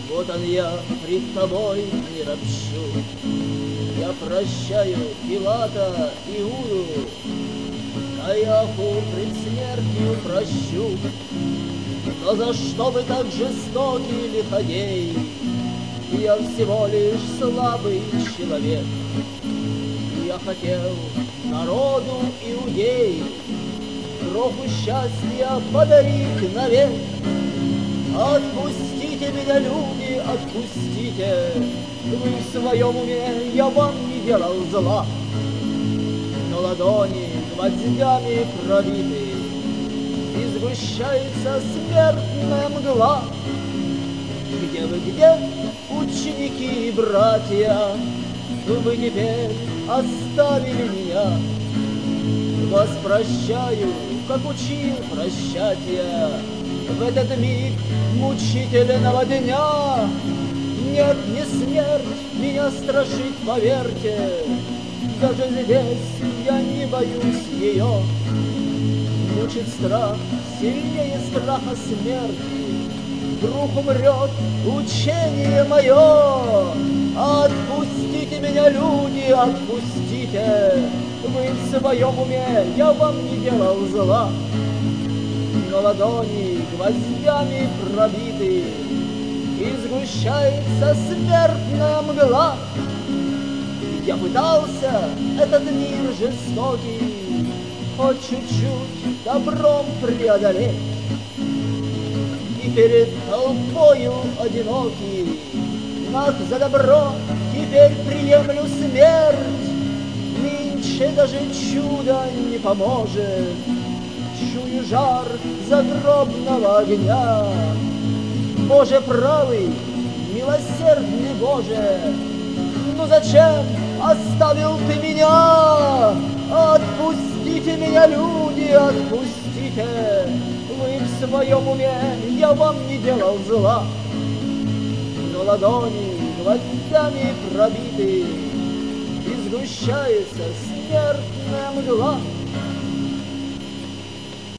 Вот он я пред тобой не ропщу, я прощаю Пилата, Иуду, Каяфу пред смертью прощу. Но за что вы так жестоки, лиходей? Я всего лишь слабый человек. Я хотел народу иудей кроху счастья подарить навек. Отпустите меня, люди, отпустите, вы в своем уме, я вам не делал зла. Но ладони гвоздями пробиты, и сгущается смертная мгла. Где вы, где, ученики и братья? Вы теперь оставили меня. Вас прощаю, как учил прощать я в этот миг мучительного дня. Нет, не смерть меня страшит, поверьте, даже здесь я не боюсь ее. Мучит страх сильнее страха смерти, вдруг умрет учение мое. Отпустите меня, люди, отпустите, вы в своем уме, я вам не делал зла. Но ладони гвоздями пробиты, и сгущается смертная мгла. Я пытался этот мир жестокий хоть чуть-чуть добром преодолеть, и перед толпою одинокий, ах, за добро теперь приемлю смерть. Нынче даже чудо не поможет, чую жар загробного огня. Боже правый, милосердный Боже, ну зачем оставил ты меня? Отпустите меня, люди, отпустите, вы в своем уме, я вам не делал зла. Но ладони гвоздями пробиты, и сгущается смертная мгла.